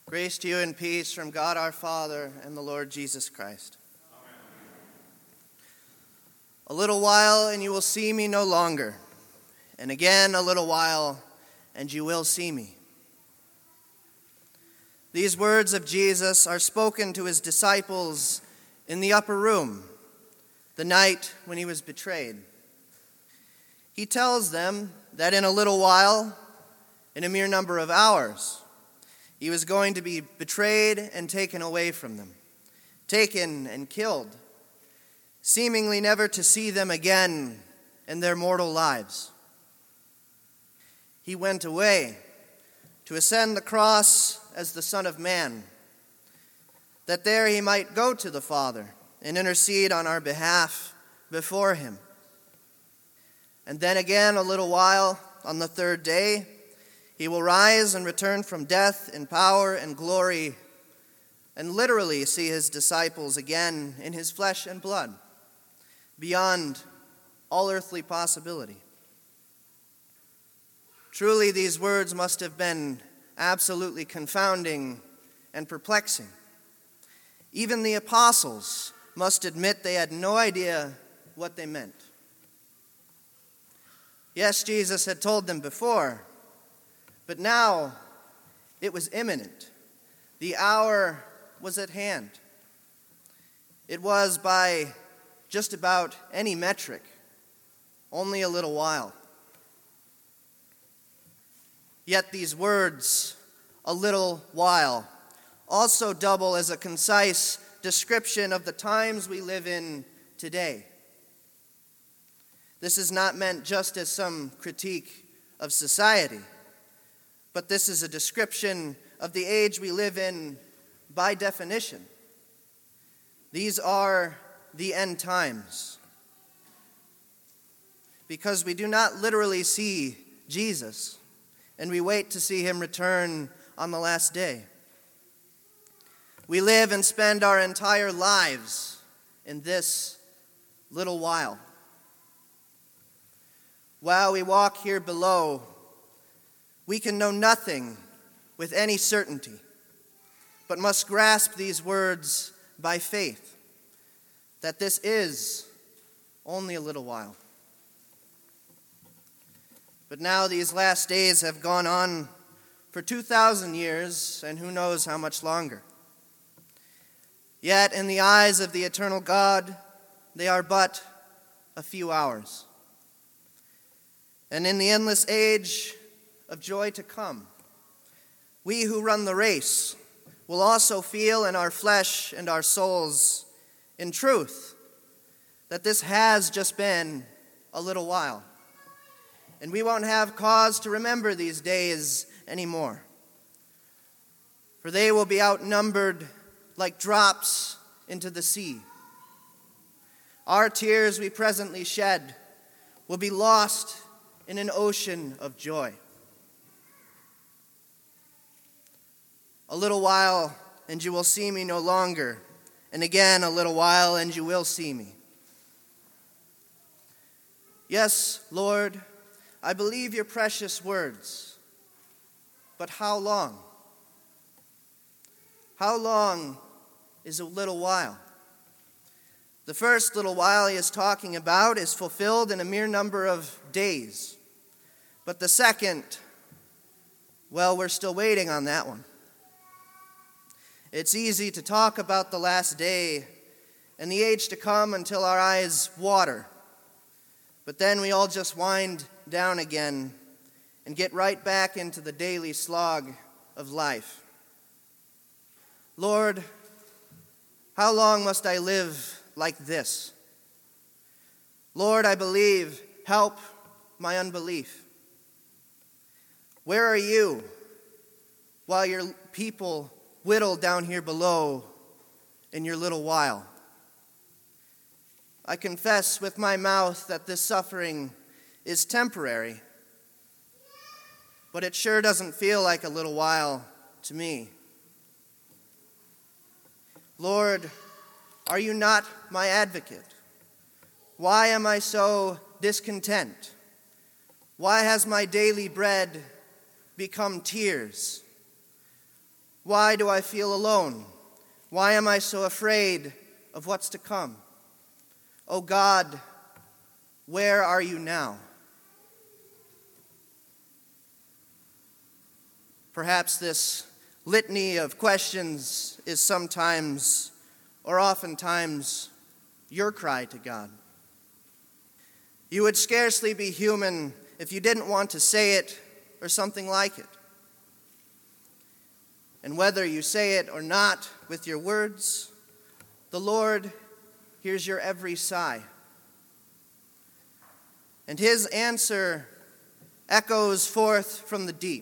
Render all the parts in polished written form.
Grace to you and peace from God our Father and the Lord Jesus Christ. Amen. A little while and you will see me no longer, and again a little while and you will see me. These words of Jesus are spoken to his disciples in the upper room, the night when he was betrayed. He tells them that in a little while, in a mere number of hours, he was going to be betrayed and taken away from them, taken and killed, seemingly never to see them again in their mortal lives. He went away to ascend the cross as the Son of Man, that there he might go to the Father and intercede on our behalf before him. And then again, a little while, on the third day, he will rise and return from death in power and glory, and literally see his disciples again in his flesh and blood, beyond all earthly possibility. Truly, these words must have been absolutely confounding and perplexing. Even the apostles must admit they had no idea what they meant. Yes, Jesus had told them before, but now it was imminent. The hour was at hand. It was, by just about any metric, only a little while. Yet these words, a little while, also double as a concise description of the times we live in today. This is not meant just as some critique of society, but this is a description of the age we live in by definition. These are the end times. Because we do not literally see Jesus, and we wait to see him return on the last day. We live and spend our entire lives in this little while. While we walk here below, we can know nothing with any certainty, but must grasp these words by faith, that this is only a little while. But now these last days have gone on for 2,000 years, and who knows how much longer. Yet in the eyes of the eternal God, they are but a few hours. And in the endless age of joy to come, we who run the race will also feel in our flesh and our souls, in truth, that this has just been a little while. And we won't have cause to remember these days anymore. For they will be outnumbered like drops into the sea. Our tears we presently shed will be lost in an ocean of joy. A little while, and you will see me no longer, and again a little while, and you will see me. Yes, Lord, I believe your precious words, but how long? How long is a little while? The first little while he is talking about is fulfilled in a mere number of days. But the second, well, we're still waiting on that one. It's easy to talk about the last day and the age to come until our eyes water. But then we all just wind down again and get right back into the daily slog of life. Lord, how long must I live like this? Lord, I believe, help my unbelief. Where are you while your people whittle down here below in your little while? I confess with my mouth that this suffering is temporary, but it sure doesn't feel like a little while to me. Lord, are you not my advocate? Why am I so discontent? Why has my daily bread become tears? Why do I feel alone? Why am I so afraid of what's to come? O God, where are you now? Perhaps this litany of questions is sometimes, or oftentimes, your cry to God. You would scarcely be human if you didn't want to say it or something like it. And whether you say it or not with your words, the Lord hears your every sigh. And his answer echoes forth from the deep.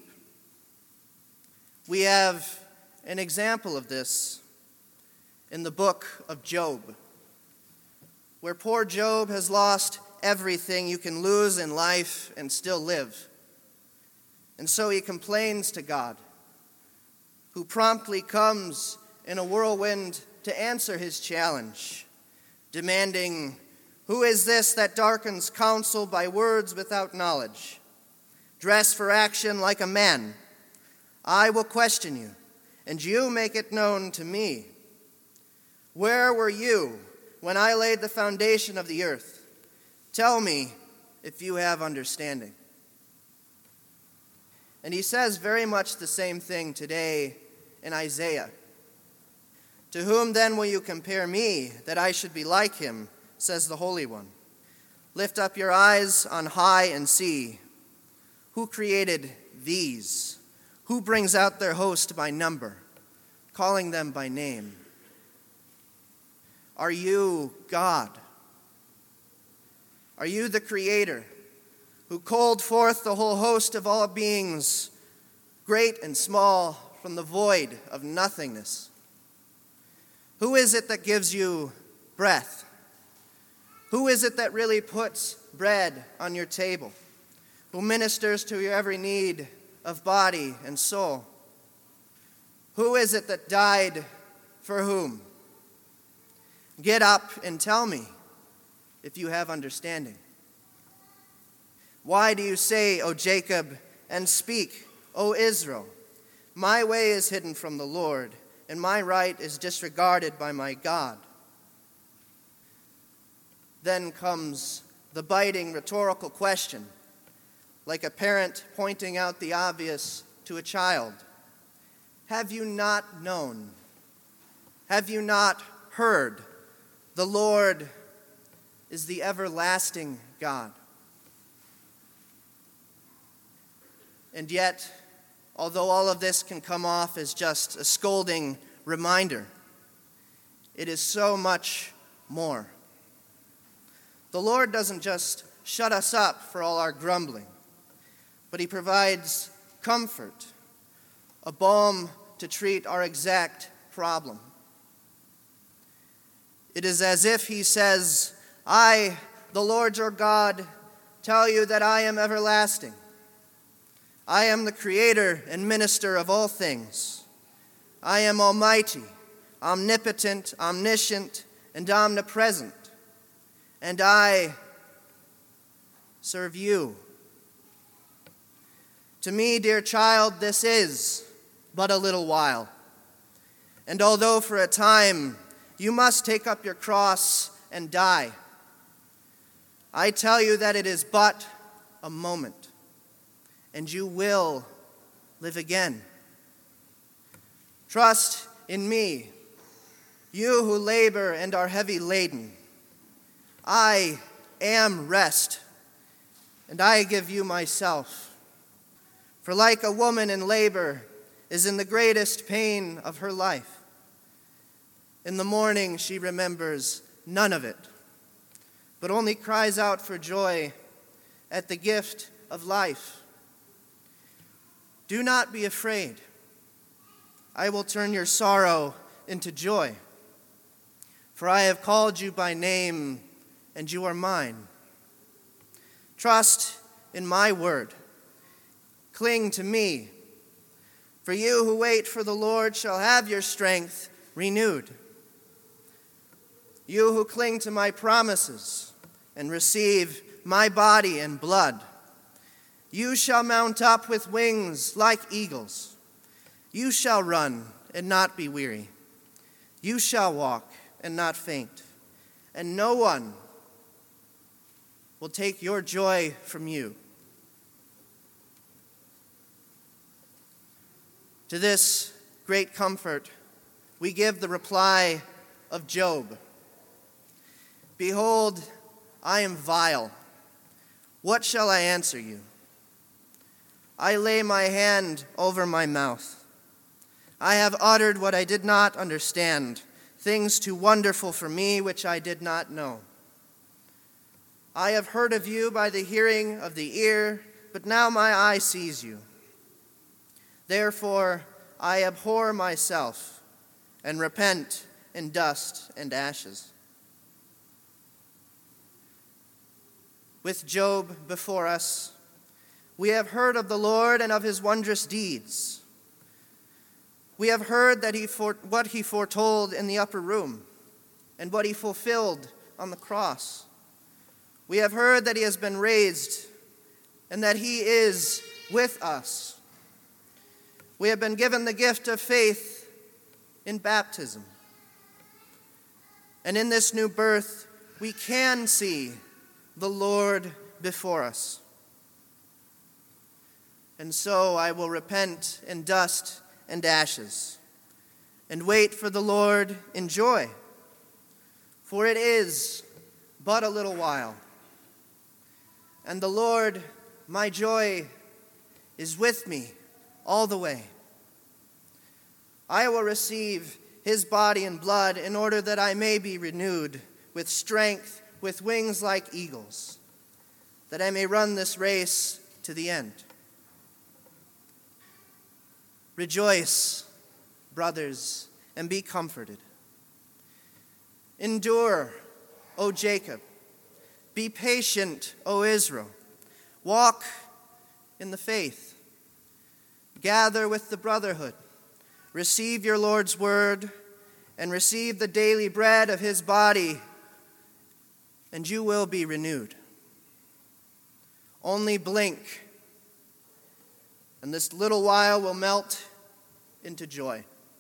We have an example of this in the book of Job, where poor Job has lost everything you can lose in life and still live. And so he complains to God, who promptly comes in a whirlwind to answer his challenge, demanding, "Who is this that darkens counsel by words without knowledge? Dress for action like a man. I will question you, and you make it known to me. Where were you when I laid the foundation of the earth? Tell me if you have understanding." And he says very much the same thing today in Isaiah. "To whom then will you compare me, that I should be like him, says the Holy One? Lift up your eyes on high and see. Who created these? Who brings out their host by number, calling them by name? Are you God? Are you the Creator, who called forth the whole host of all beings, great and small, from the void of nothingness? Who is it that gives you breath? Who is it that really puts bread on your table? Who ministers to your every need of body and soul? Who is it that died for whom? Get up and tell me if you have understanding. Why do you say, O Jacob, and speak, O Israel? My way is hidden from the Lord, and my right is disregarded by my God. Then comes the biting rhetorical question, like a parent pointing out the obvious to a child. Have you not known? Have you not heard? The Lord is the everlasting God. And yet, although all of this can come off as just a scolding reminder, it is so much more. The Lord doesn't just shut us up for all our grumbling, but he provides comfort, a balm to treat our exact problem. It is as if he says, I, the Lord your God, tell you that I am everlasting. I am the creator and minister of all things. I am almighty, omnipotent, omniscient, and omnipresent. And I serve you. To me, dear child, this is but a little while. And although for a time you must take up your cross and die, I tell you that it is but a moment, and you will live again. Trust in me, you who labor and are heavy laden. I am rest, and I give you myself. For like a woman in labor is in the greatest pain of her life, in the morning she remembers none of it, but only cries out for joy at the gift of life. Do not be afraid. I will turn your sorrow into joy. For I have called you by name, and you are mine. Trust in my word. Cling to me. For you who wait for the Lord shall have your strength renewed. You who cling to my promises and receive my body and blood, you shall mount up with wings like eagles. You shall run and not be weary. You shall walk and not faint, and no one will take your joy from you. To this great comfort, we give the reply of Job. Behold, I am vile. What shall I answer you? I lay my hand over my mouth. I have uttered what I did not understand, things too wonderful for me which I did not know. I have heard of you by the hearing of the ear, but now my eye sees you. Therefore I abhor myself and repent in dust and ashes. With Job before us, we have heard of the Lord and of his wondrous deeds. We have heard that what he foretold in the upper room and what he fulfilled on the cross. We have heard that he has been raised and that he is with us. We have been given the gift of faith in baptism. And in this new birth, we can see the Lord before us. And so I will repent in dust and ashes, and wait for the Lord in joy. For it is but a little while, and the Lord, my joy, is with me all the way. I will receive his body and blood in order that I may be renewed with strength, with wings like eagles, that I may run this race to the end. Rejoice, brothers, and be comforted. Endure, O Jacob. Be patient, O Israel. Walk in the faith. Gather with the brotherhood. Receive your Lord's word, and receive the daily bread of his body, and you will be renewed. Only blink, and this little while will melt into joy.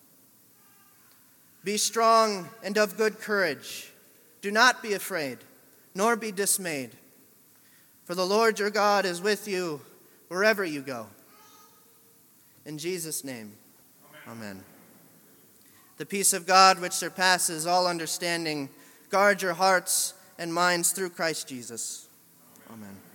Be strong and of good courage. Do not be afraid, nor be dismayed. For the Lord your God is with you wherever you go. In Jesus' name, amen. The peace of God, which surpasses all understanding, guard your hearts and minds through Christ Jesus. Amen.